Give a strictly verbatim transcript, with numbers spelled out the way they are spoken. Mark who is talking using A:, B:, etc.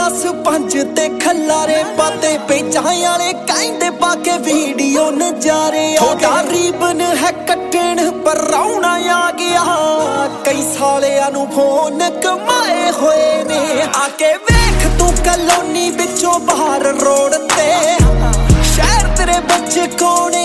A: दस पंज ते खलारे पाते पेचां वाले कहंदे पाके वीडियो नजारे थोड़ा रीबन है कट्टण पर रौना आ गया कई सालियां नू फोन कमाए होए ने आके वेख तू कलोनी